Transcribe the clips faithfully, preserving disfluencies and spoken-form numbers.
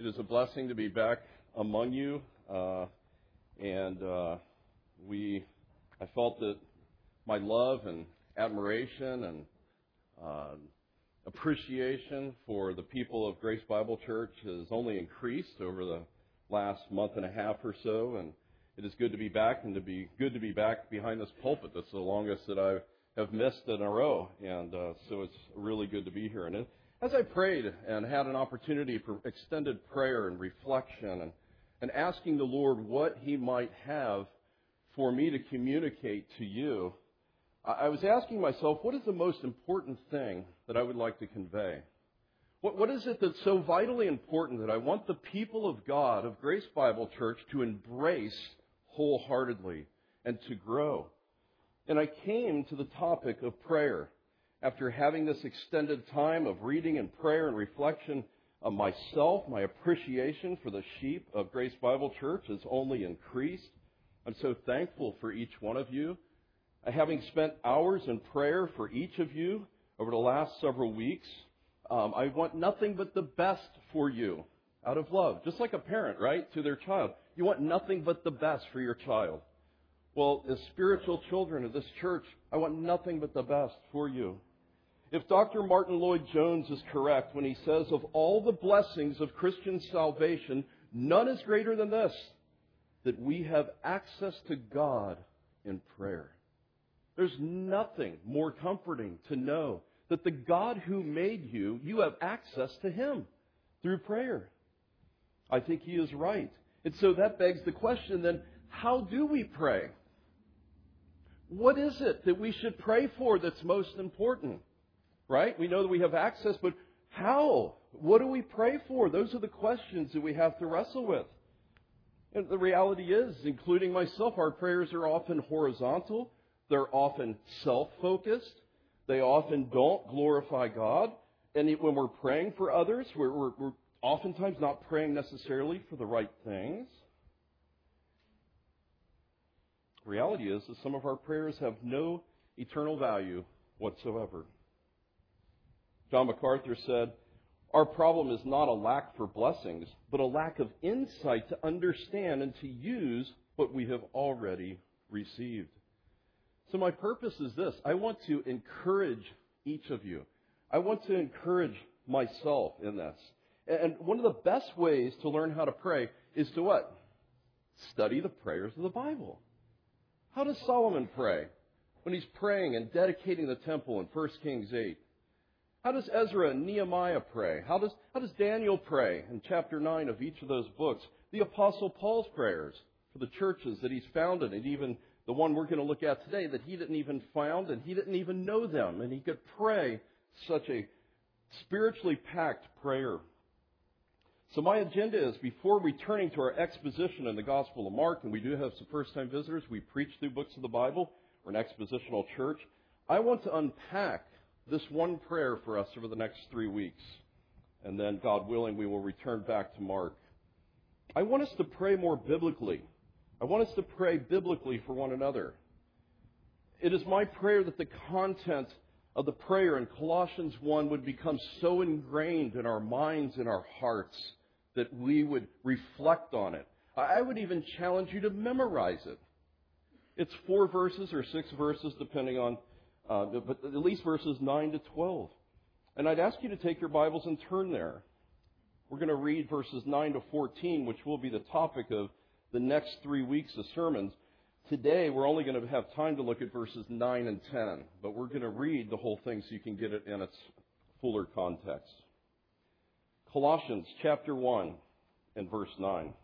It is a blessing to be back among you, uh, and uh, we. I felt that my love and admiration and uh, appreciation for the people of Grace Bible Church has only increased over the last month and a half or so, and it is good to be back and to be good to be back behind this pulpit. That's the longest that I have missed in a row, and uh, so it's really good to be here. And as I prayed and had an opportunity for extended prayer and reflection and, and asking the Lord what He might have for me to communicate to you, I was asking myself, what is the most important thing that I would like to convey? What, what is it that's so vitally important that I want the people of God, of Grace Bible Church, to embrace wholeheartedly and to grow? And I came to the topic of prayer. After having this extended time of reading and prayer and reflection of myself, my appreciation for the sheep of Grace Bible Church has only increased. I'm so thankful for each one of you. Having spent hours in prayer for each of you over the last several weeks, um, I want nothing but the best for you out of love. Just like a parent, right, to their child. You want nothing but the best for your child. Well, as spiritual children of this church, I want nothing but the best for you. If Doctor Martin Lloyd-Jones is correct when he says of all the blessings of Christian salvation, none is greater than this, that we have access to God in prayer. There's nothing more comforting to know that the God who made you, you have access to Him through prayer. I think he is right. And so that begs the question then, how do we pray? What is it that we should pray for that's most important? Right? We know that we have access, but how? What do we pray for? Those are the questions that we have to wrestle with. And the reality is, including myself, our prayers are often horizontal. They're often self-focused. They often don't glorify God. And when we're praying for others, we're, we're, we're oftentimes not praying necessarily for the right things. The reality is that some of our prayers have no eternal value whatsoever. John MacArthur said, our problem is not a lack for blessings, but a lack of insight to understand and to use what we have already received. So my purpose is this. I want to encourage each of you. I want to encourage myself in this. And one of the best ways to learn how to pray is to what? Study the prayers of the Bible. How does Solomon pray when he's praying and dedicating the temple in First Kings eight? How does Ezra and Nehemiah pray? How does, how does Daniel pray in chapter nine of each of those books? The Apostle Paul's prayers for the churches that he's founded, and even the one we're going to look at today that he didn't even found and he didn't even know them. And he could pray such a spiritually packed prayer. So my agenda is, before returning to our exposition in the Gospel of Mark, and we do have some first-time visitors, we preach through books of the Bible, we're an expositional church, I want to unpack this one prayer for us over the next three weeks. And then, God willing, we will return back to Mark. I want us to pray more biblically. I want us to pray biblically for one another. It is my prayer that the content of the prayer in Colossians one would become so ingrained in our minds and our hearts that we would reflect on it. I would even challenge you to memorize it. It's four verses or six verses, depending on Uh, but at least verses nine to twelve. And I'd ask you to take your Bibles and turn there. We're going to read verses nine to fourteen, which will be the topic of the next three weeks of sermons. Today, we're only going to have time to look at verses nine and ten, but we're going to read the whole thing so you can get it in its fuller context. Colossians chapter one and verse nine.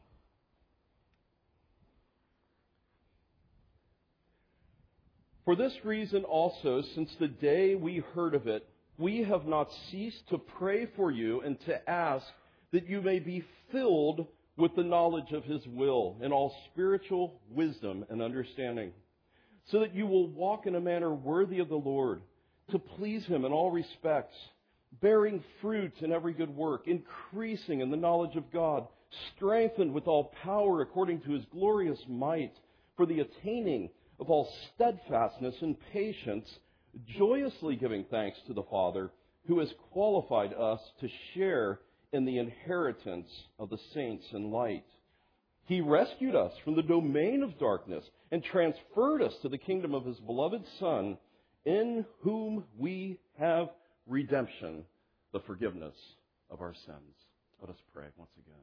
For this reason also, since the day we heard of it, we have not ceased to pray for you and to ask that you may be filled with the knowledge of His will in all spiritual wisdom and understanding, so that you will walk in a manner worthy of the Lord, to please Him in all respects, bearing fruit in every good work, increasing in the knowledge of God, strengthened with all power according to His glorious might, for the attaining of all steadfastness and patience, joyously giving thanks to the Father, who has qualified us to share in the inheritance of the saints in light. He rescued us from the domain of darkness and transferred us to the kingdom of His beloved Son, in whom we have redemption, the forgiveness of our sins. Let us pray once again.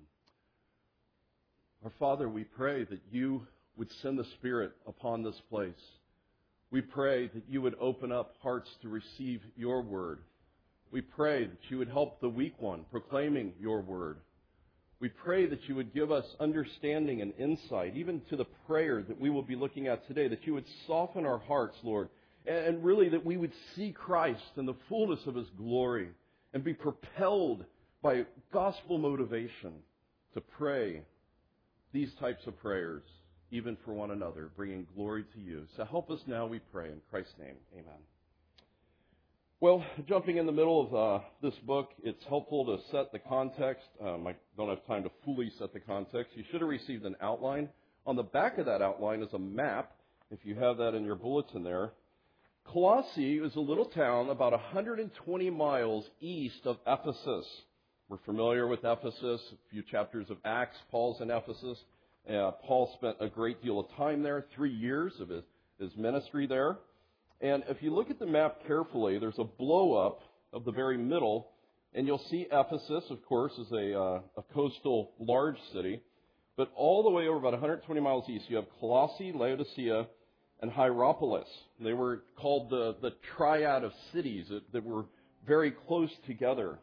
Our Father, we pray that You would send the Spirit upon this place. We pray that You would open up hearts to receive Your word. We pray that You would help the weak one proclaiming Your word. We pray that You would give us understanding and insight, even to the prayer that we will be looking at today, that You would soften our hearts, Lord, and really that we would see Christ in the fullness of His glory and be propelled by gospel motivation to pray these types of prayers, even for one another, bringing glory to You. So help us now, we pray, in Christ's name. Amen. Well, jumping in the middle of uh, this book, it's helpful to set the context. Um, I don't have time to fully set the context. You should have received an outline. On the back of that outline is a map, if you have that in your bulletin there. Colossae is a little town about one hundred twenty miles east of Ephesus. We're familiar with Ephesus, a few chapters of Acts. Paul's in Ephesus. Uh, Paul spent a great deal of time there, three years of his, his ministry there. And if you look at the map carefully, there's a blow-up of the very middle, and you'll see Ephesus, of course, is a, uh, a coastal large city. But all the way over about one hundred twenty miles east, you have Colossae, Laodicea, and Hierapolis. They were called the, the triad of cities that, that were very close together.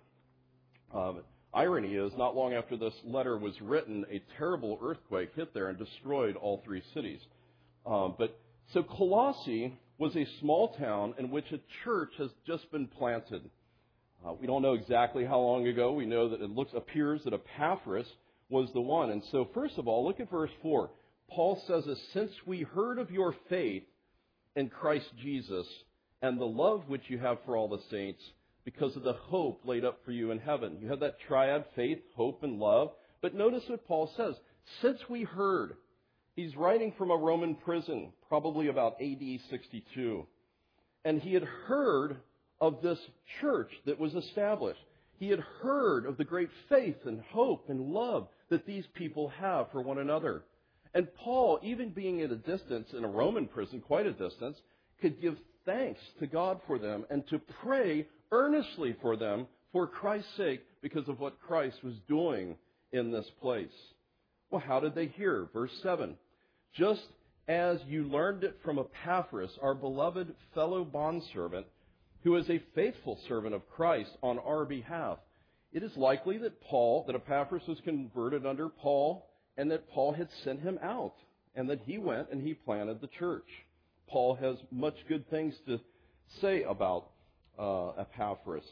Um, irony is, not long after this letter was written, a terrible earthquake hit there and destroyed all three cities. Um, but so Colossae was a small town in which a church has just been planted. Uh, we don't know exactly how long ago. We know that it looks appears that Epaphras was the one. And so, first of all, look at verse four. Paul says this, since we heard of your faith in Christ Jesus and the love which you have for all the saints, because of the hope laid up for you in heaven. You have that triad, faith, hope, and love. But notice what Paul says. Since we heard, he's writing from a Roman prison, probably about A D sixty-two. And he had heard of this church that was established. He had heard of the great faith and hope and love that these people have for one another. And Paul, even being at a distance in a Roman prison, quite a distance, could give thanks to God for them and to pray earnestly for them for Christ's sake because of what Christ was doing in this place. Well, how did they hear? Verse seven. Just as you learned it from Epaphras, our beloved fellow bondservant, who is a faithful servant of Christ on our behalf. It is likely that Paul, that Epaphras was converted under Paul, and that Paul had sent him out, and that he went and he planted the church. Paul has much good things to say about uh, Epaphras.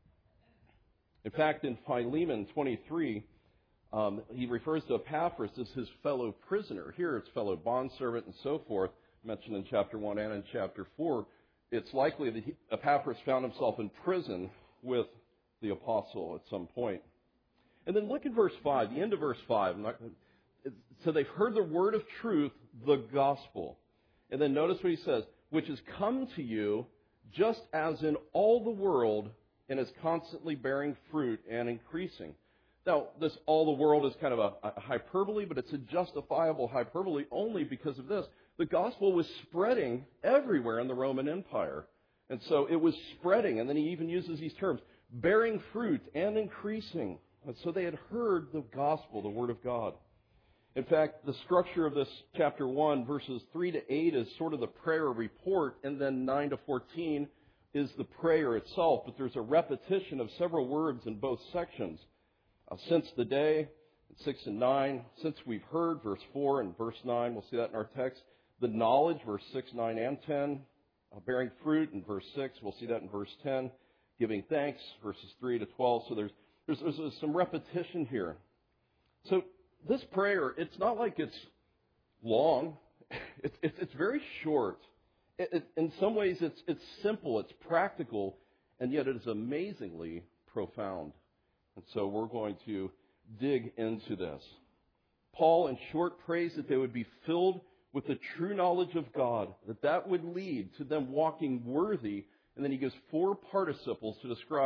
In fact, in Philemon twenty-three, um, he refers to Epaphras as his fellow prisoner. Here it's fellow bondservant and so forth, mentioned in chapter one and in chapter four. It's likely that he, Epaphras found himself in prison with the apostle at some point. And then look at verse five, the end of verse five. I'm not, so they've heard the word of truth, the gospel. And then notice what he says, which has come to you just as in all the world and is constantly bearing fruit and increasing. Now, this all the world is kind of a, a hyperbole, but it's a justifiable hyperbole only because of this. The gospel was spreading everywhere in the Roman Empire. And so it was spreading, and then he even uses these terms, bearing fruit and increasing. And so they had heard the gospel, the word of God. In fact, the structure of this chapter one, verses three to eight, is sort of the prayer report, and then nine to fourteen is the prayer itself. But there's a repetition of several words in both sections. Uh, since the day, six and nine. Since we've heard, verse four and verse nine. We'll see that in our text. The knowledge, verse six, nine, and ten. Uh, bearing fruit in verse six. We'll see that in verse ten. Giving thanks, verses three to twelve. So there's there's, there's some repetition here. So this prayer, it's not like it's long. It's, it's, it's very short. It, it, in some ways, it's, it's simple, it's practical, and yet it is amazingly profound. And so we're going to dig into this. Paul, in short, prays that they would be filled with the true knowledge of God, that that would lead to them walking worthy. And then he gives four participles to describe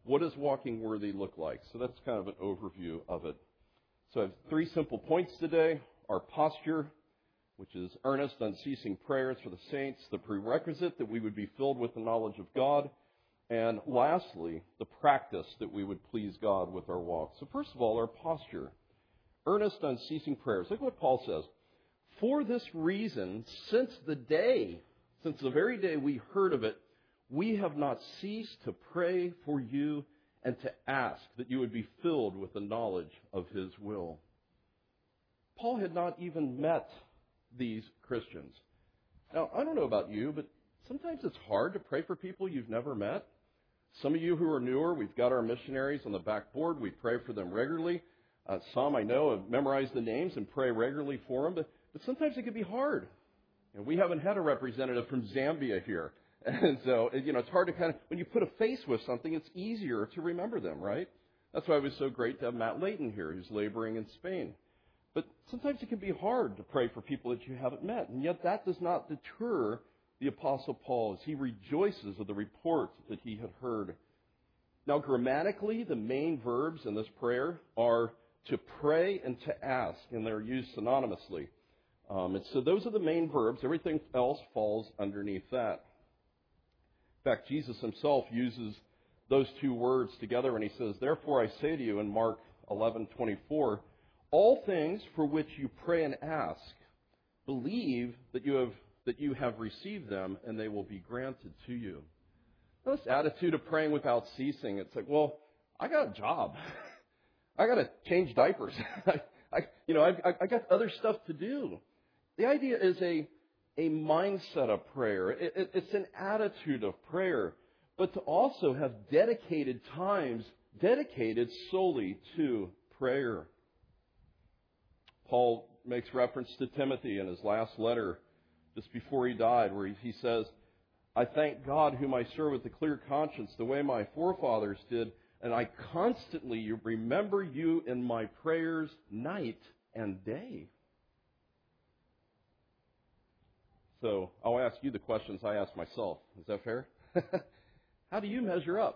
what does walking worthy look like? So that's kind of an overview of it. So I have three simple points today. Our posture, which is earnest, unceasing prayers for the saints, the prerequisite that we would be filled with the knowledge of God, and lastly, the practice that we would please God with our walk. So first of all, our posture. Earnest, unceasing prayers. Look what Paul says. For this reason, since the day, since the very day we heard of it, we have not ceased to pray for you and to ask that you would be filled with the knowledge of His will. Paul had not even met these Christians. Now, I don't know about you, but sometimes it's hard to pray for people you've never met. Some of you who are newer, we've got our missionaries on the backboard. We pray for them regularly. Uh, some, I know, have memorized the names and pray regularly for them, but, but sometimes it can be hard. You know, we haven't had a representative from Zambia here. And so, you know, it's hard to kind of, when you put a face with something, it's easier to remember them, right? That's why it was so great to have Matt Layton here, who's laboring in Spain. But sometimes it can be hard to pray for people that you haven't met. And yet that does not deter the Apostle Paul as he rejoices of the report that he had heard. Now, grammatically, the main verbs in this prayer are to pray and to ask, and they're used synonymously. Um, and so those are the main verbs. Everything else falls underneath that. In fact, Jesus himself uses those two words together, and he says, therefore I say to you in Mark eleven twenty-four, all things for which you pray and ask, believe that you have that you have received them, and they will be granted to you. Now, this attitude of praying without ceasing, it's like, well, I got a job. I got to change diapers. I, I, you know, I've, I got other stuff to do. The idea is a a mindset of prayer. It, it, it's an attitude of prayer, but to also have dedicated times dedicated solely to prayer. Paul makes reference to Timothy in his last letter just before he died, where he, he says, I thank God whom I serve with a clear conscience, the way my forefathers did, and I constantly remember you in my prayers night and day. So I'll ask you the questions I ask myself. Is that fair? How do you measure up?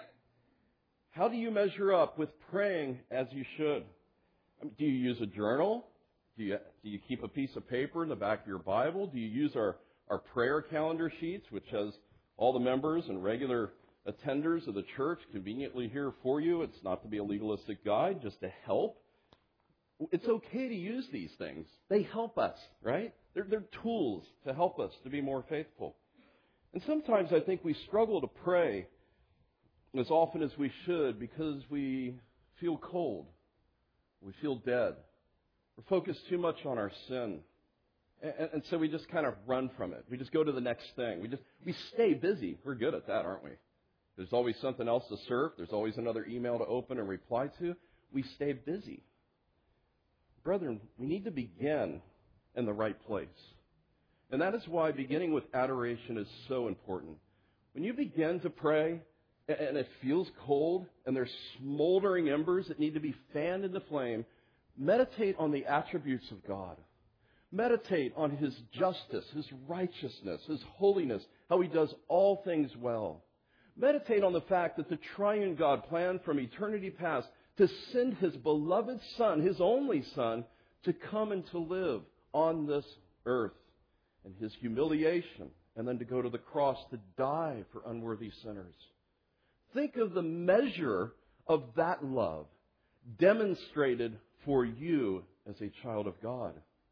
How do you measure up with praying as you should? I mean, do you use a journal? Do you, do you keep a piece of paper in the back of your Bible? Do you use our, our prayer calendar sheets, which has all the members and regular attenders of the church conveniently here for you? It's not to be a legalistic guide, just to help. It's okay to use these things. They help us, right? They're, they're tools to help us to be more faithful. And sometimes I think we struggle to pray as often as we should because we feel cold. We feel dead. We're focused too much on our sin. And, and so we just kind of run from it. We just go to the next thing. We just we stay busy. We're good at that, aren't we? There's always something else to serve. There's always another email to open and reply to. We stay busy. Brethren, we need to begin in the right place. And that is why beginning with adoration is so important. When you begin to pray and it feels cold and there's smoldering embers that need to be fanned into flame, meditate on the attributes of God. Meditate on His justice, His righteousness, His holiness, how He does all things well. Meditate on the fact that the triune God planned from eternity past to send His beloved Son, His only Son, to come and to live on this earth, and His humiliation, and then to go to the cross to die for unworthy sinners. Think of the measure of that love demonstrated for you as a child of God.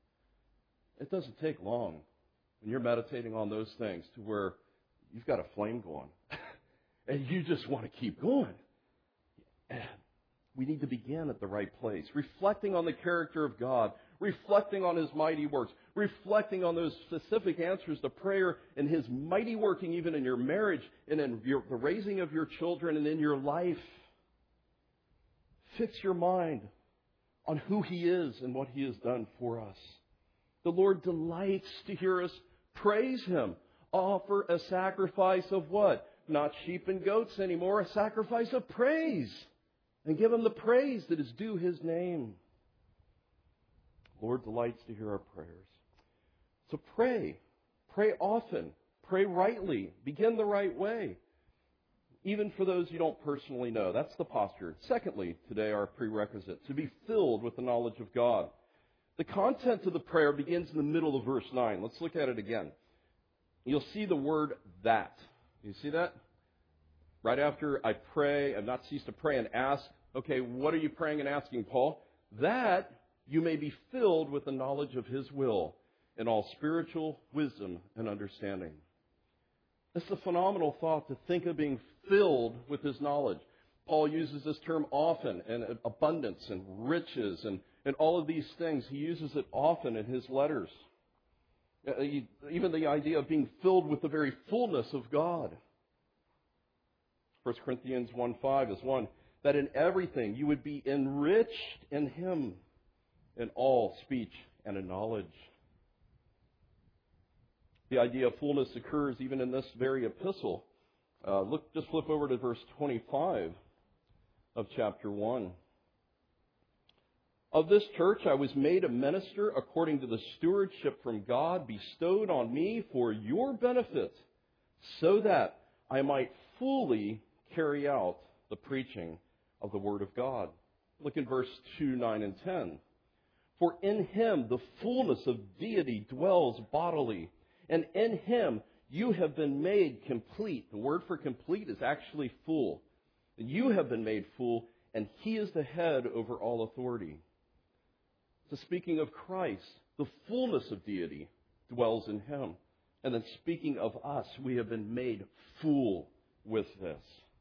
It doesn't take long when you're meditating on those things to where you've got a flame going and you just want to keep going. We need to begin at the right place, reflecting on the character of God, reflecting on His mighty works, reflecting on those specific answers to prayer and His mighty working even in your marriage and in your, the raising of your children and in your life. Fix your mind on who He is and what He has done for us. The Lord delights to hear us praise Him. Offer a sacrifice of what? Not sheep and goats anymore, a sacrifice of praise. And give Him the praise that is due His name. The Lord delights to hear our prayers. So pray. Pray often. Pray rightly. Begin the right way. even for those you don't personally know. That's the posture. Secondly, today our prerequisite, to be filled with the knowledge of God. The content of the prayer begins in the middle of verse nine. Let's look at it again. You'll see the word that. You see that? Right after I pray, I've not ceased to pray and ask. Okay, what are you praying and asking, Paul? That you may be filled with the knowledge of His will in all spiritual wisdom and understanding. It's a phenomenal thought to think of being filled with His knowledge. Paul uses this term often, and abundance and riches and, and all of these things. He uses it often in his letters. Even the idea of being filled with the very fullness of God. First Corinthians one five is one, that in everything you would be enriched in Him, in all speech and in knowledge. The idea of fullness occurs even in this very epistle. Uh, look, just flip over to verse twenty-five of chapter one. Of this church I was made a minister according to the stewardship from God bestowed on me for your benefit, so that I might fully carry out the preaching of the Word of God. Look at verse two, nine, and ten. For in Him the fullness of deity dwells bodily, and in Him you have been made complete. The word for complete is actually full. You have been made full, and He is the head over all authority. So speaking of Christ, the fullness of deity dwells in Him. And then speaking of us, we have been made full with this.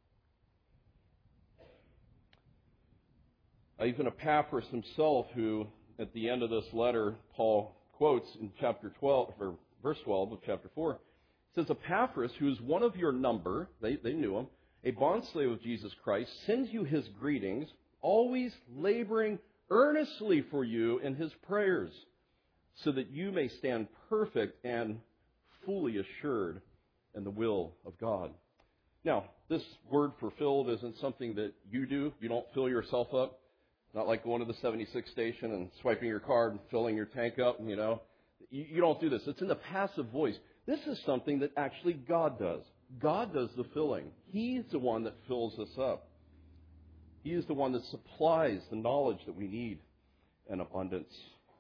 Even Epaphras himself, who at the end of this letter, Paul quotes in chapter twelve, or verse twelve of chapter four, says, Epaphras, who is one of your number, they, they knew him, a bondslave of Jesus Christ, sends you his greetings, always laboring earnestly for you in his prayers, so that you may stand perfect and fully assured in the will of God. Now, this word for filled isn't something that you do. You don't fill yourself up. Not like going to the seventy-six station and swiping your card and filling your tank up, you know. You, you don't do this. It's in the passive voice. This is something that actually God does. God does the filling. He's the one that fills us up. He is the one that supplies the knowledge that we need in abundance.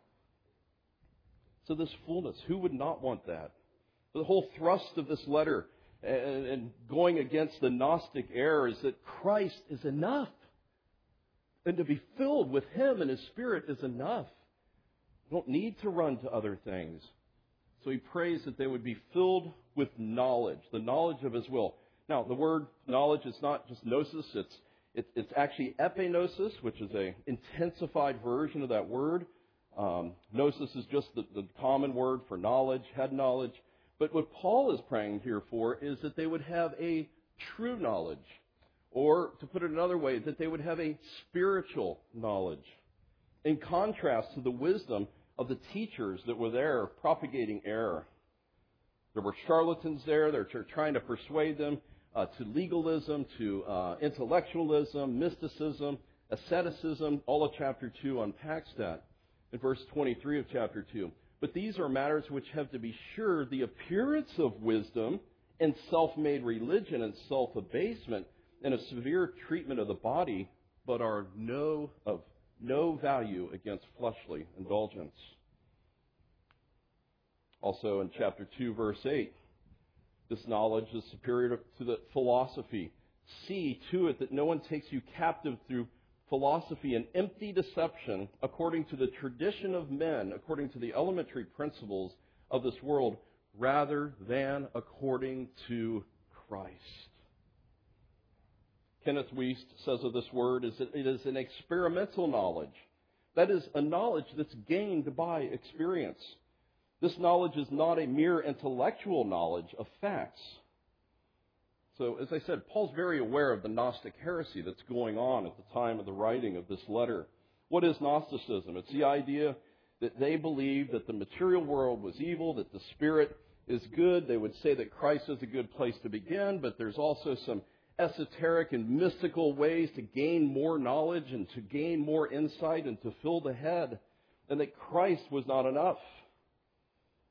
So this fullness, who would not want that? The whole thrust of this letter and, and going against the Gnostic error is that Christ is enough. And to be filled with Him and His Spirit is enough. You don't need to run to other things. So he prays that they would be filled with knowledge, the knowledge of His will. Now, the word knowledge is not just gnosis, it's it, it's actually epignosis, which is an intensified version of that word. Um, gnosis is just the, the common word for knowledge, head knowledge. But what Paul is praying here for is that they would have a true knowledge. Or, to put it another way, that they would have a spiritual knowledge. In contrast to the wisdom of the teachers that were there propagating error. There were charlatans there. They're trying to persuade them uh, to legalism, to uh, intellectualism, mysticism, asceticism. All of chapter two unpacks that in verse twenty-three of chapter two. But these are matters which have to be sure the appearance of wisdom and self-made religion and self-abasement and a severe treatment of the body, but are no of no value against fleshly indulgence. Also in chapter two, verse eight, this knowledge is superior to the philosophy. See to it that no one takes you captive through philosophy and empty deception according to the tradition of men, according to the elementary principles of this world, rather than according to Christ. Kenneth Wuest says of this word is that it is an experimental knowledge. That is, a knowledge that's gained by experience. This knowledge is not a mere intellectual knowledge of facts. So, as I said, Paul's very aware of the Gnostic heresy that's going on at the time of the writing of this letter. What is Gnosticism? It's the idea that they believe that the material world was evil, that the spirit is good. They would say that Christ is a good place to begin, but there's also some esoteric and mystical ways to gain more knowledge and to gain more insight and to fill the head, and that Christ was not enough.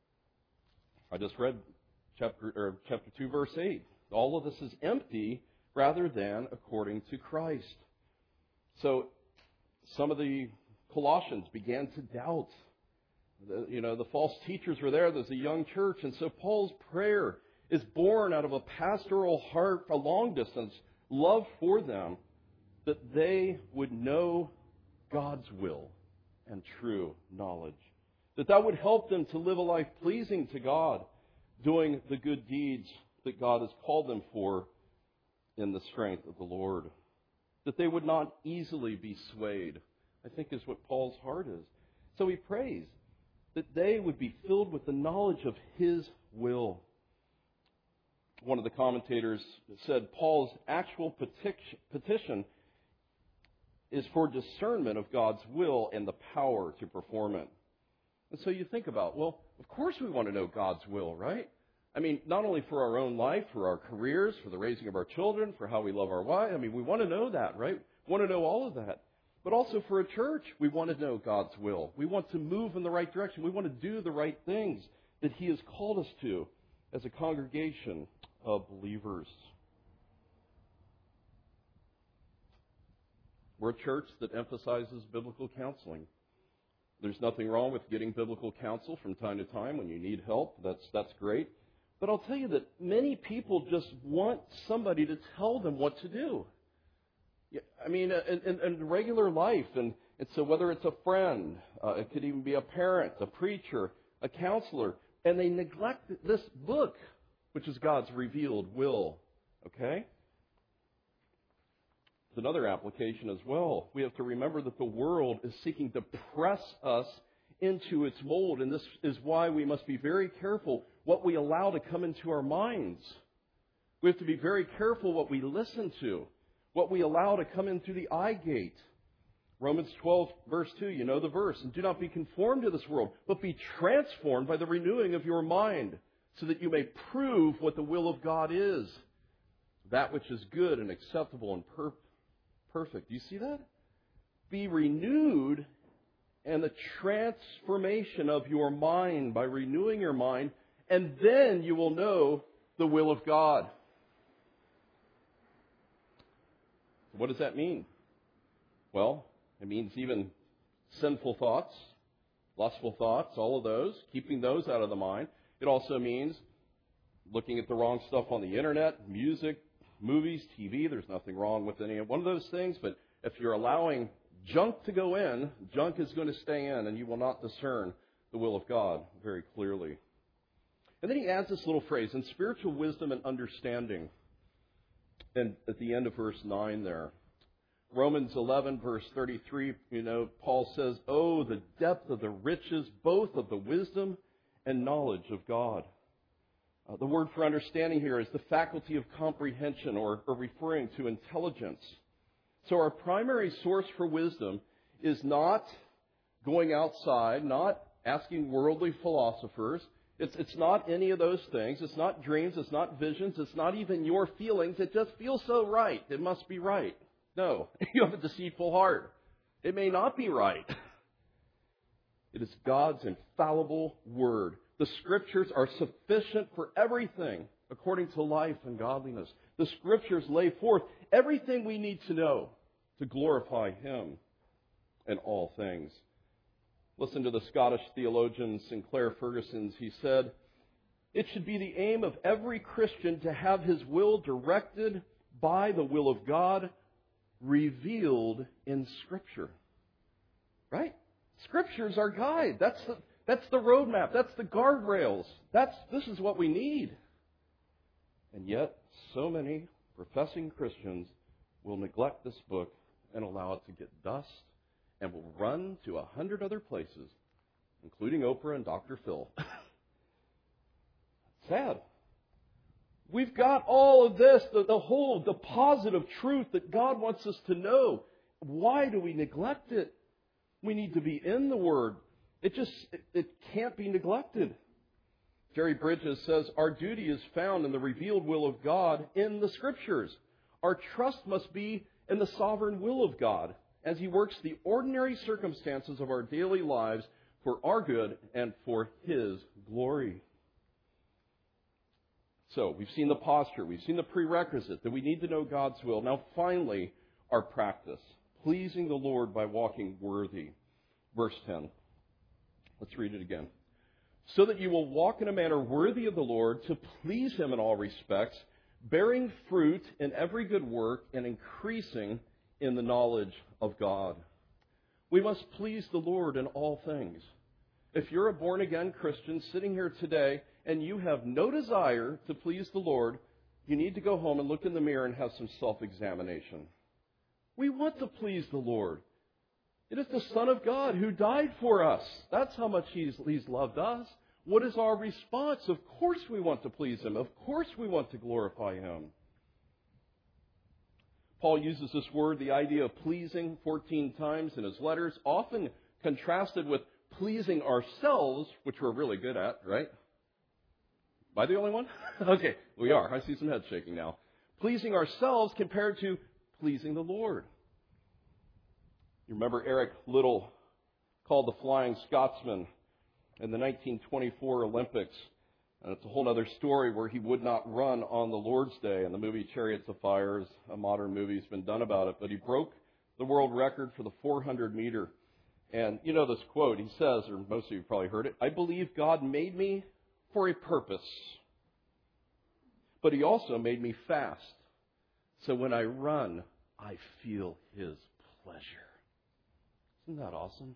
I just read chapter or chapter two, verse eight. All of this is empty rather than according to Christ. So some of the Colossians began to doubt. The, you know, the false teachers were there. There's a young church. And so Paul's prayer is born out of a pastoral heart, a long distance love for them, that they would know God's will and true knowledge. That that would help them to live a life pleasing to God, doing the good deeds that God has called them for in the strength of the Lord. That they would not easily be swayed, I think is what Paul's heart is. So he prays that they would be filled with the knowledge of His will. One of the commentators said Paul's actual petition is for discernment of God's will and the power to perform it. And so you think about, well, of course we want to know God's will, right? I mean, not only for our own life, for our careers, for the raising of our children, for how we love our wife. I mean, we want to know that, right? We want to know all of that. But also for a church, we want to know God's will. We want to move in the right direction. We want to do the right things that He has called us to as a congregation of believers. We're a church that emphasizes biblical counseling. There's nothing wrong with getting biblical counsel from time to time when you need help. That's that's great. But I'll tell you that many people just want somebody to tell them what to do. I mean, in, in, in regular life, and, and so whether it's a friend, uh, it could even be a parent, a preacher, a counselor, and they neglect this book, which is God's revealed will. Okay? It's another application as well. We have to remember that the world is seeking to press us into its mold, and this is why we must be very careful what we allow to come into our minds. We have to be very careful what we listen to, what we allow to come in through the eye gate. Romans twelve, verse two, you know the verse. And do not be conformed to this world, but be transformed by the renewing of your mind, so that you may prove what the will of God is, that which is good and acceptable and per- perfect. Do you see that? Be renewed, and the transformation of your mind by renewing your mind, and then you will know the will of God. What does that mean? Well, it means even sinful thoughts, lustful thoughts, all of those, keeping those out of the mind. It also means looking at the wrong stuff on the internet, music, movies, T V. There's nothing wrong with any one of those things, but if you're allowing junk to go in, junk is going to stay in, and you will not discern the will of God very clearly. And then he adds this little phrase, in spiritual wisdom and understanding. And at the end of verse nine there, Romans eleven, verse thirty-three, you know, Paul says, oh, the depth of the riches, both of the wisdom and knowledge of God. Uh, the word for understanding here is the faculty of comprehension, or, or referring to intelligence. So our primary source for wisdom is not going outside, not asking worldly philosophers. It's, it's not any of those things. It's not dreams. It's not visions. It's not even your feelings. It just feels so right. It must be right. No, you have a deceitful heart. It may not be right. It is God's infallible word. The Scriptures are sufficient for everything according to life and godliness. The Scriptures lay forth everything we need to know to glorify Him in all things. Listen to the Scottish theologian Sinclair Ferguson. He said, it should be the aim of every Christian to have his will directed by the will of God revealed in Scripture. Right? Scripture is our guide. That's the, that's the roadmap. That's the guardrails. That's, this is what we need. And yet, so many professing Christians will neglect this book and allow it to get dust, and will run to a hundred other places, including Oprah and Doctor Phil. Sad. We've got all of this, the, the whole deposit of truth that God wants us to know. Why do we neglect it? We need to be in the Word. It just, it, it can't be neglected. Jerry Bridges says, our duty is found in the revealed will of God in the Scriptures. Our trust must be in the sovereign will of God, as He works the ordinary circumstances of our daily lives for our good and for His glory. So we've seen the posture. We've seen the prerequisite that we need to know God's will. Now finally, our practice. Pleasing the Lord by walking worthy. Verse ten. Let's read it again. So that you will walk in a manner worthy of the Lord, to please Him in all respects, bearing fruit in every good work and increasing in the knowledge of God. We must please the Lord in all things. If you're a born-again Christian sitting here today and you have no desire to please the Lord, you need to go home and look in the mirror and have some self-examination. We want to please the Lord. It is the Son of God who died for us. That's how much He's, he's loved us. What is our response? Of course we want to please Him. Of course we want to glorify Him. Paul uses this word, the idea of pleasing, fourteen times in his letters, often contrasted with pleasing ourselves, which we're really good at, right? Am I the only one? Okay, we are. I see some heads shaking now. Pleasing ourselves compared to pleasing the Lord. You remember Eric Liddell, called the Flying Scotsman in the nineteen twenty-four Olympics. And it's a whole other story where he would not run on the Lord's Day. And the movie Chariots of Fire is a modern movie has been done about it. But he broke the world record for the four hundred meter. And you know this quote, he says, or most of you probably heard it, I believe God made me for a purpose. But He also made me fast. So when I run, I feel His pleasure. Isn't that awesome?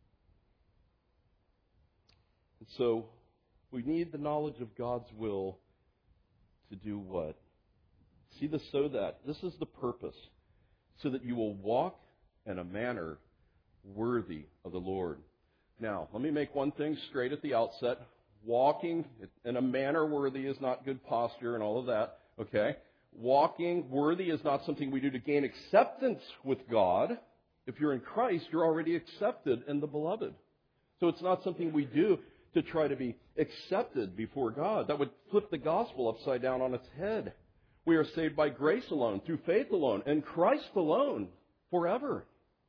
And so we need the knowledge of God's will to do what? See the so that. This is the purpose. So that you will walk in a manner worthy of the Lord. Now, let me make one thing straight at the outset. Walking in a manner worthy is not good posture and all of that. Okay? Walking worthy is not something we do to gain acceptance with God. If you're in Christ, you're already accepted in the Beloved. So it's not something we do to try to be accepted before God. That would flip the gospel upside down on its head. We are saved by grace alone, through faith alone, and Christ alone, forever.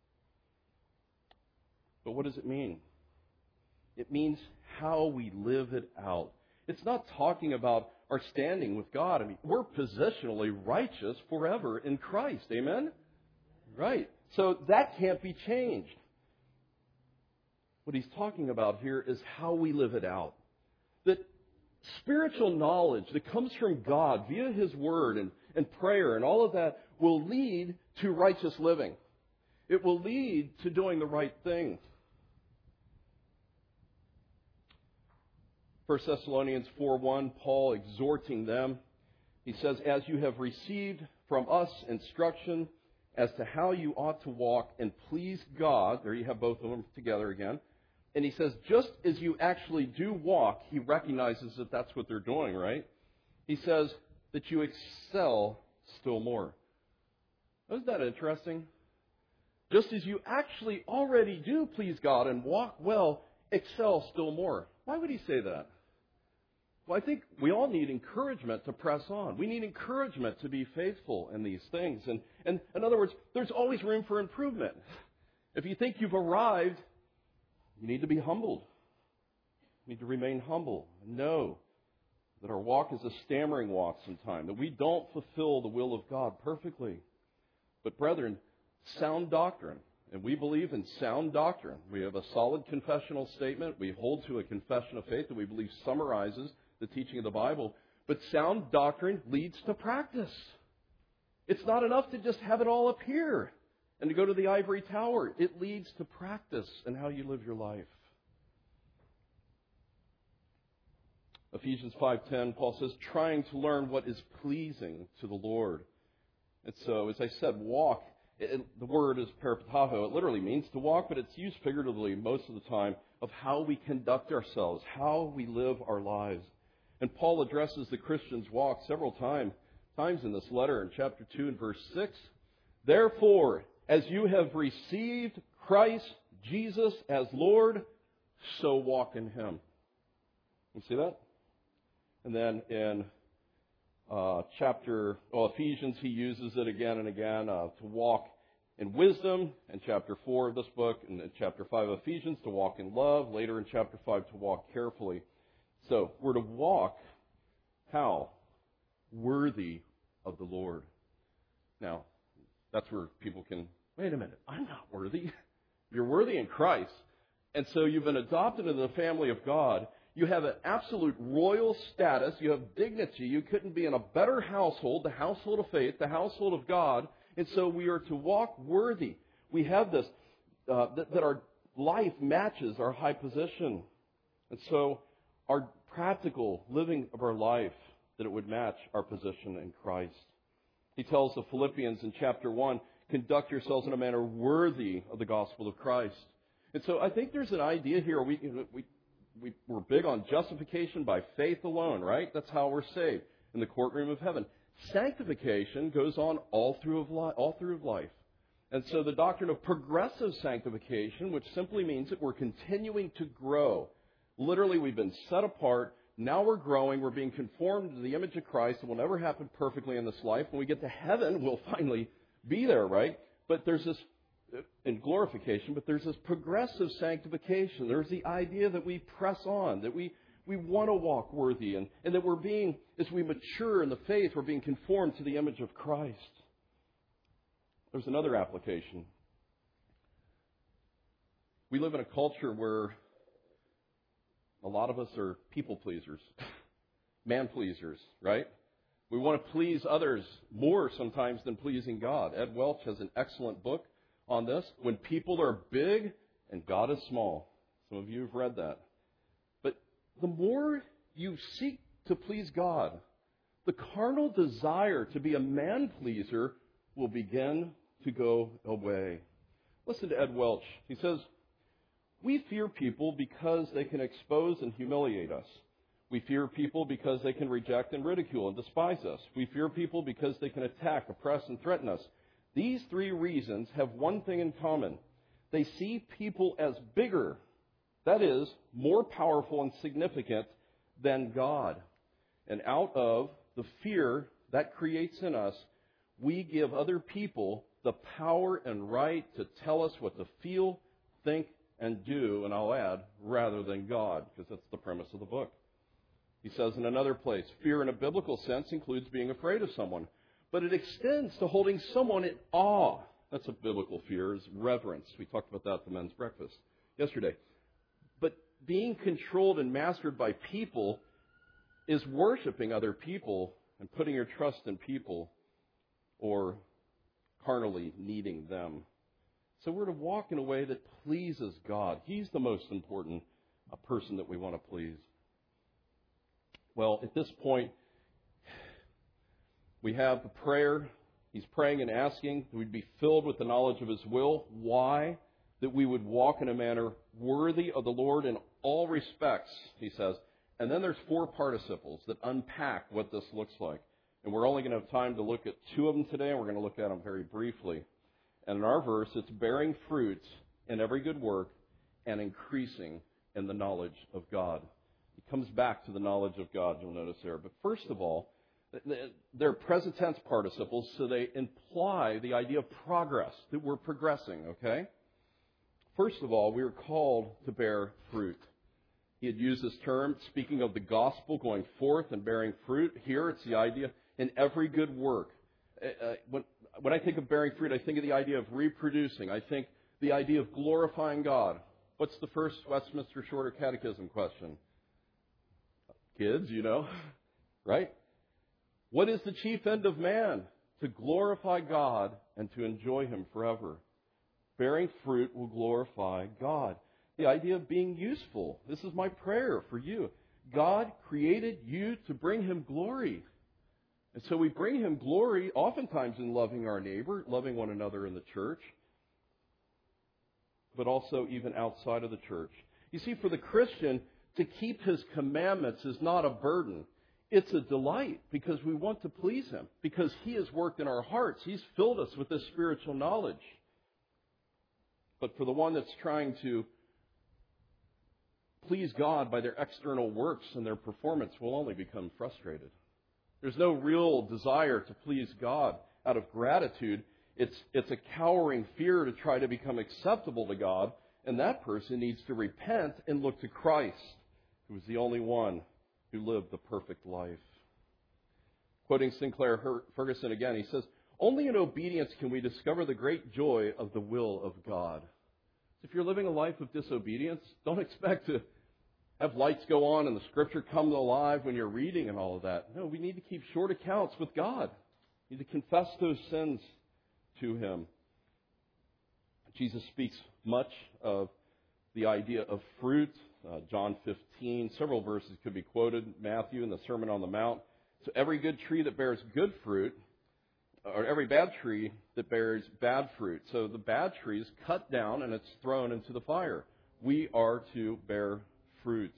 But what does it mean? It means how we live it out. It's not talking about our standing with God. I mean, we're positionally righteous forever in Christ. Amen? Right. So that can't be changed. What he's talking about here is how we live it out. That spiritual knowledge that comes from God via His Word and, and prayer and all of that will lead to righteous living. It will lead to doing the right thing. First Thessalonians four one, Paul exhorting them. He says, as you have received from us instruction as to how you ought to walk and please God. There you have both of them together again. And he says, just as you actually do walk, he recognizes that that's what they're doing, right? He says that you excel still more. Isn't that interesting? Just as you actually already do please God and walk well, excel still more. Why would he say that? Well, I think we all need encouragement to press on. We need encouragement to be faithful in these things. And, and in other words, there's always room for improvement. If you think you've arrived, you need to be humbled. You need to remain humble and know that our walk is a stammering walk sometime, that we don't fulfill the will of God perfectly. But brethren, sound doctrine, and we believe in sound doctrine. We have a solid confessional statement. We hold to a confession of faith that we believe summarizes the teaching of the Bible. But sound doctrine leads to practice. It's not enough to just have it all up here and to go to the ivory tower. It leads to practice in how you live your life. Ephesians five ten, Paul says, trying to learn what is pleasing to the Lord. And so, as I said, walk. It, the word is peripataho. It literally means to walk, but it's used figuratively most of the time of how we conduct ourselves, how we live our lives. And Paul addresses the Christian's walk several time, times in this letter in chapter two and verse six. Therefore, as you have received Christ Jesus as Lord, so walk in Him. You see that? And then in Uh, chapter, well, Ephesians, he uses it again and again uh, to walk in wisdom. In chapter four of this book, and in chapter five of Ephesians, to walk in love. Later in chapter five, to walk carefully. So we're to walk how? worthy of the Lord. Now, that's where people can, wait a minute, I'm not worthy. You're worthy in Christ. And so you've been adopted into the family of God. You have an absolute royal status. You have dignity. You couldn't be in a better household, the household of faith, the household of God. And so we are to walk worthy. We have this, uh, that, that our life matches our high position. And so our practical living of our life, that it would match our position in Christ. He tells the Philippians in chapter one, conduct yourselves in a manner worthy of the gospel of Christ. And so I think there's an idea here. We, we, we, we're big on justification by faith alone, right? That's how we're saved in the courtroom of heaven. Sanctification goes on all through of li- all through of life. And so the doctrine of progressive sanctification, which simply means that we're continuing to grow. Literally, we've been set apart. Now we're growing. We're being conformed to the image of Christ. It will never happen perfectly in this life. When we get to heaven, we'll finally be there, right? But there's this, in glorification, but there's this progressive sanctification. There's the idea that we press on, that we, we want to walk worthy, and, and that we're being, as we mature in the faith, we're being conformed to the image of Christ. There's another application. We live in a culture where a lot of us are people pleasers, man pleasers, right? We want to please others more sometimes than pleasing God. Ed Welch has an excellent book on this. When people are big and God is small. Some of you have read that. But the more you seek to please God, the carnal desire to be a man pleaser will begin to go away. Listen to Ed Welch. He says, we fear people because they can expose and humiliate us. We fear people because they can reject and ridicule and despise us. We fear people because they can attack, oppress, and threaten us. These three reasons have one thing in common. They see people as bigger, that is, more powerful and significant than God. And out of the fear that creates in us, we give other people the power and right to tell us what to feel, think, and do, and I'll add, rather than God, because that's the premise of the book. He says in another place, fear in a biblical sense includes being afraid of someone, but it extends to holding someone in awe. That's a biblical fear, is reverence. We talked about that at the men's breakfast yesterday. But being controlled and mastered by people is worshiping other people and putting your trust in people or carnally needing them. So we're to walk in a way that pleases God. He's the most important uh, person that we want to please. Well, at this point, we have the prayer. He's praying and asking that we'd be filled with the knowledge of His will. Why? That we would walk in a manner worthy of the Lord in all respects, he says. And then there's four participles that unpack what this looks like. And we're only going to have time to look at two of them today, and we're going to look at them very briefly. And in our verse, it's bearing fruit in every good work and increasing in the knowledge of God. It comes back to the knowledge of God, you'll notice there. But first of all, they're present tense participles, so they imply the idea of progress, that we're progressing, okay? First of all, we are called to bear fruit. He had used this term, speaking of the gospel going forth and bearing fruit. Here, it's the idea in every good work. Uh, when, when I think of bearing fruit, I think of the idea of reproducing. I think the idea of glorifying God. What's the first Westminster Shorter Catechism question? Kids, you know, right? What is the chief end of man? To glorify God and to enjoy Him forever. Bearing fruit will glorify God. The idea of being useful. This is my prayer for you. God created you to bring Him glory. And so we bring Him glory oftentimes in loving our neighbor, loving one another in the church, but also even outside of the church. You see, for the Christian, to keep His commandments is not a burden. It's a delight because we want to please Him, because He has worked in our hearts. He's filled us with this spiritual knowledge. But for the one that's trying to please God by their external works and their performance will only become frustrated. There's no real desire to please God out of gratitude. It's, it's a cowering fear to try to become acceptable to God, and that person needs to repent and look to Christ, who was the only one who lived the perfect life. quoting Sinclair Ferguson again, he says, "Only in obedience can we discover the great joy of the will of God." If you're living a life of disobedience, don't expect to have lights go on and the Scripture come alive when you're reading and all of that. No, we need to keep short accounts with God. We need to confess those sins to Him. Jesus speaks much of the idea of fruit. Uh, John fifteen, several verses could be quoted. Matthew in the Sermon on the Mount. So every good tree that bears good fruit, or every bad tree that bears bad fruit. So the bad tree is cut down and it's thrown into the fire. We are to bear fruit.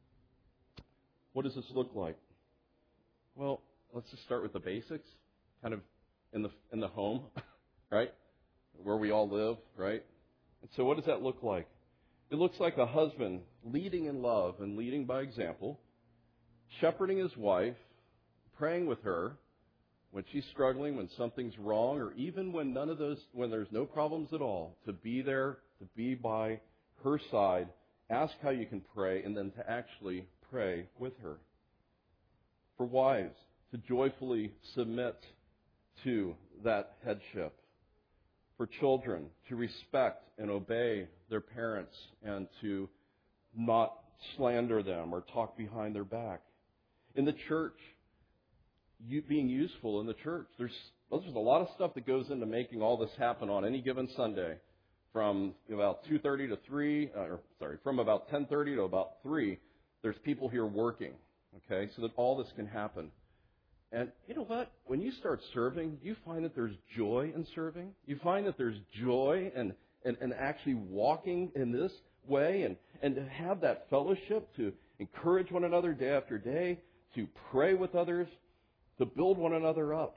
What does this look like? Well, let's just start with the basics, kind of in the in the home, right? Where we all live, right? And so what does that look like? It looks like a husband leading in love and leading by example, shepherding his wife, praying with her when she's struggling, when something's wrong, or even when none of those, when there's no problems at all, to be there, to be by her side, ask how you can pray, and then to actually pray with her. For wives, to joyfully submit to that headship. For children, to respect and obey their parents and to not slander them or talk behind their back. In the church, you being useful in the church. There's, there's a lot of stuff that goes into making all this happen on any given Sunday. From about two thirty to three, or sorry, from about ten thirty to about three, there's people here working, okay, so that all this can happen. And you know what? When you start serving, you find that there's joy in serving. You find that there's joy in, in, in actually walking in this way and, and to have that fellowship, to encourage one another day after day, to pray with others, to build one another up.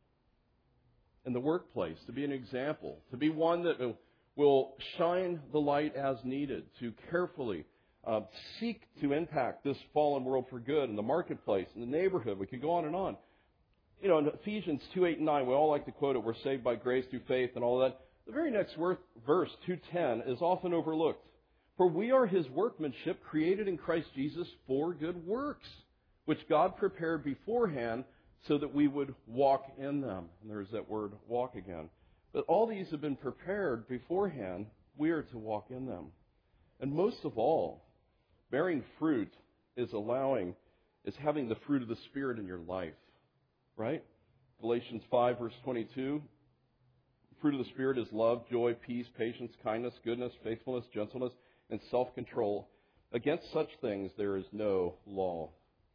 In the workplace, to be an example, to be one that will shine the light as needed, to carefully uh, seek to impact this fallen world for good in the marketplace, in the neighborhood. We could go on and on. You know, in Ephesians two, eight, and nine, we all like to quote it, we're saved by grace through faith and all that. The very next word, verse, two ten, is often overlooked. For we are His workmanship, created in Christ Jesus for good works, which God prepared beforehand so that we would walk in them. And there's that word, walk again. But all these have been prepared beforehand. We are to walk in them. And most of all, bearing fruit is allowing, is having the fruit of the Spirit in your life. Right? Galatians five, verse twenty-two. The fruit of the Spirit is love, joy, peace, patience, kindness, goodness, faithfulness, gentleness, and self-control. Against such things there is no law.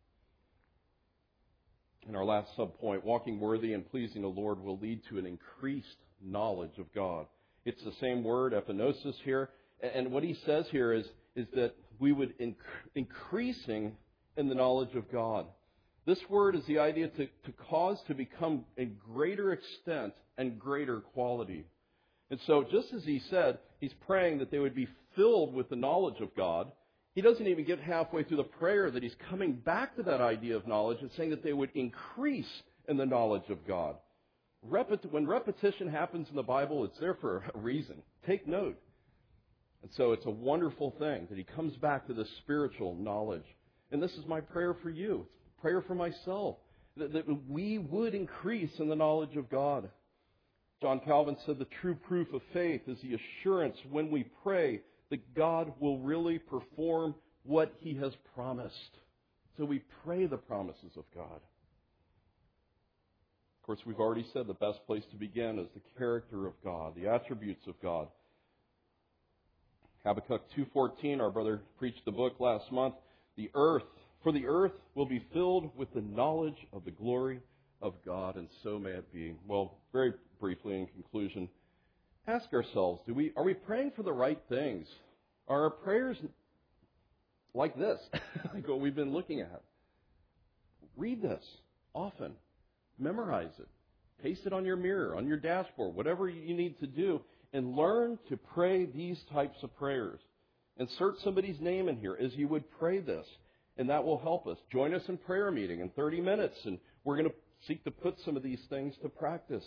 In our last subpoint, walking worthy and pleasing the Lord will lead to an increased knowledge of God. It's the same word, epinosis, here. And what he says here is, is that we would inc- increasing in the knowledge of God. This word is the idea to, to cause to become in greater extent and greater quality. And so just as he said, he's praying that they would be filled with the knowledge of God. He doesn't even get halfway through the prayer that he's coming back to that idea of knowledge and saying that they would increase in the knowledge of God. Repet- when repetition happens in the Bible, it's there for a reason. Take note. And so it's a wonderful thing that he comes back to this spiritual knowledge. And this is my prayer for you. It's a prayer for myself. That, that we would increase in the knowledge of God. John Calvin said the true proof of faith is the assurance when we pray that God will really perform what He has promised. So we pray the promises of God. Of course, we've already said the best place to begin is the character of God, the attributes of God. Habakkuk two fourteen, our brother preached the book last month. The earth, for the earth will be filled with the knowledge of the glory of God, and so may it be. Well, very briefly in conclusion, ask ourselves, do we are we praying for the right things? Are our prayers like this, like what we've been looking at? Read this often. Memorize it. Paste it on your mirror, on your dashboard, whatever you need to do, and learn to pray these types of prayers. Insert somebody's name in here as you would pray this, and that will help us. Join us in prayer meeting in thirty minutes, and we're going to seek to put some of these things to practice.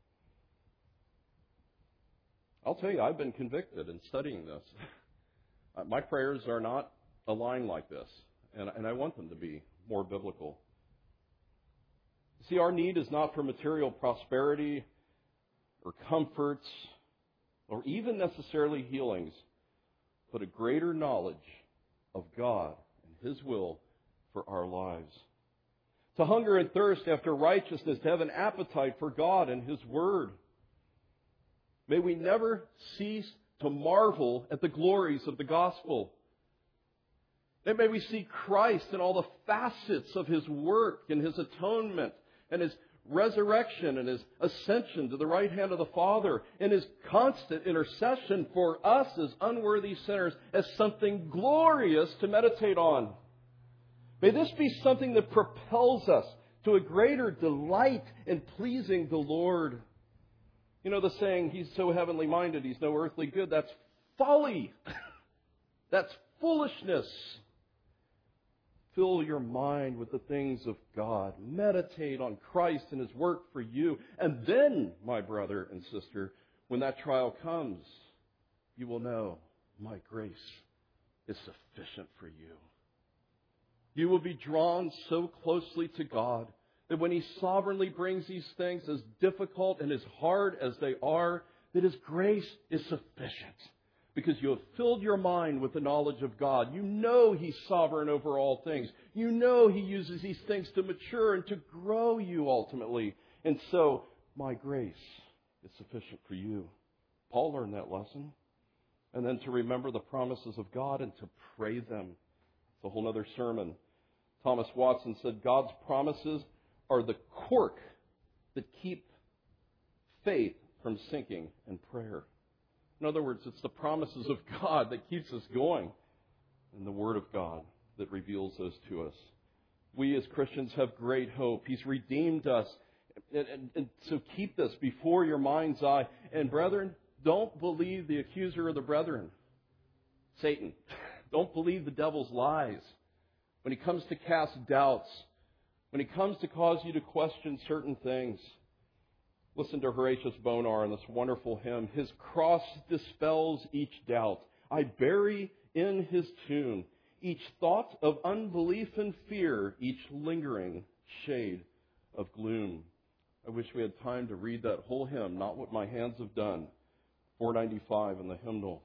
I'll tell you, I've been convicted in studying this. My prayers are not aligned like this, and, and I want them to be more biblical. See, our need is not for material prosperity or comforts or even necessarily healings, but a greater knowledge of God and His will for our lives. To hunger and thirst after righteousness, to have an appetite for God and His Word. May we never cease to marvel at the glories of the gospel. And may we see Christ in all the facets of His work and His atonement and His resurrection and His ascension to the right hand of the Father and His constant intercession for us as unworthy sinners as something glorious to meditate on. May this be something that propels us to a greater delight in pleasing the Lord. You know the saying, he's so heavenly minded, he's no earthly good. That's folly. That's foolishness. Fill your mind with the things of God. Meditate on Christ and His work for you. And then, my brother and sister, when that trial comes, you will know my grace is sufficient for you. You will be drawn so closely to God that when He sovereignly brings these things, as difficult and as hard as they are, that His grace is sufficient. Because you have filled your mind with the knowledge of God. You know He's sovereign over all things. You know He uses these things to mature and to grow you ultimately. And so, my grace is sufficient for you. Paul learned that lesson. And then to remember the promises of God and to pray them. It's a whole other sermon. Thomas Watson said, God's promises are the cork that keep faith from sinking in prayer. In other words, it's the promises of God that keeps us going, and the Word of God that reveals those to us. We as Christians have great hope. He's redeemed us. And, and, and so keep this before your mind's eye. And brethren, don't believe the accuser of the brethren, Satan. Don't believe the devil's lies. When he comes to cast doubts, when he comes to cause you to question certain things. Listen to Horatius Bonar in this wonderful hymn. His cross dispels each doubt. I bury in His tomb each thought of unbelief and fear, each lingering shade of gloom. I wish we had time to read that whole hymn, Not What My Hands Have Done, four ninety-five in the hymnal.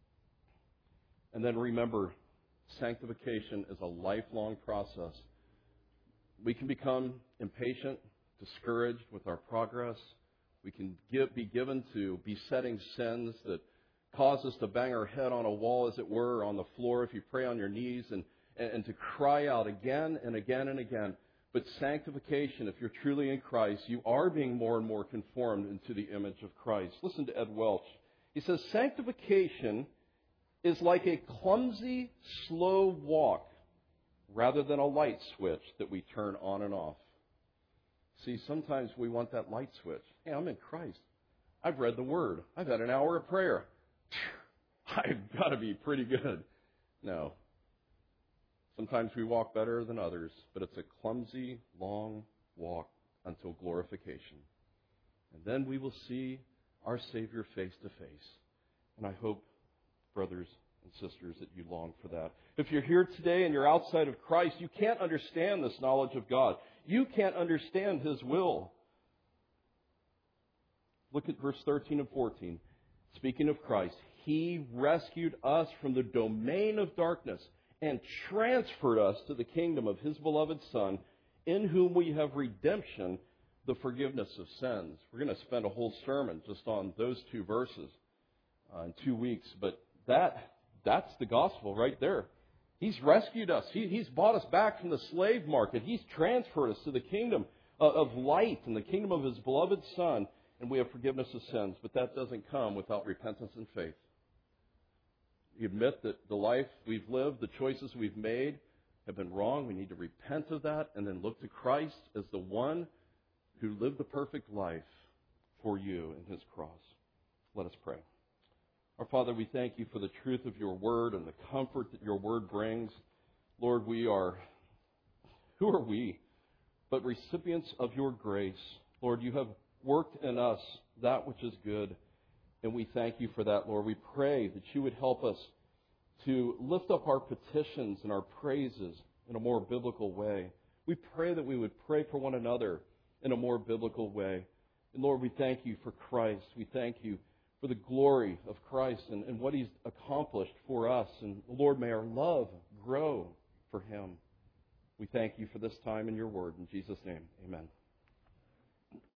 And then remember, sanctification is a lifelong process. We can become impatient, discouraged with our progress. We can give, be given to besetting sins that cause us to bang our head on a wall, as it were, or on the floor if you pray on your knees, and, and, and to cry out again and again and again. But sanctification, if you're truly in Christ, you are being more and more conformed into the image of Christ. Listen to Ed Welch. He says, sanctification is like a clumsy, slow walk rather than a light switch that we turn on and off. See, sometimes we want that light switch. Hey, I'm in Christ. I've read the Word. I've had an hour of prayer. I've got to be pretty good. No. Sometimes we walk better than others, but it's a clumsy, long walk until glorification. And then we will see our Savior face to face. And I hope, brothers and sisters, that you long for that. If you're here today and you're outside of Christ, you can't understand this knowledge of God. You can't understand His will. Look at verse thirteen and fourteen. Speaking of Christ, He rescued us from the domain of darkness and transferred us to the kingdom of His beloved Son, in whom we have redemption, the forgiveness of sins. We're going to spend a whole sermon just on those two verses uh, in two weeks, but that that's the gospel right there. He's rescued us. He, he's bought us back from the slave market. He's transferred us to the kingdom of, of light and the kingdom of His beloved Son, and we have forgiveness of sins. But that doesn't come without repentance and faith. You admit that the life we've lived, the choices we've made have been wrong. We need to repent of that and then look to Christ as the one who lived the perfect life for you in His cross. Let us pray. Our Father, we thank You for the truth of Your Word and the comfort that Your Word brings. Lord, we are, who are we but recipients of Your grace? Lord, You have worked in us that which is good, and we thank You for that, Lord. We pray that You would help us to lift up our petitions and our praises in a more biblical way. We pray that we would pray for one another in a more biblical way. And Lord, we thank you for Christ. We thank you for the glory of Christ and, and what He's accomplished for us. And Lord, may our love grow for Him. We thank you for this time in your word. In Jesus' name, amen.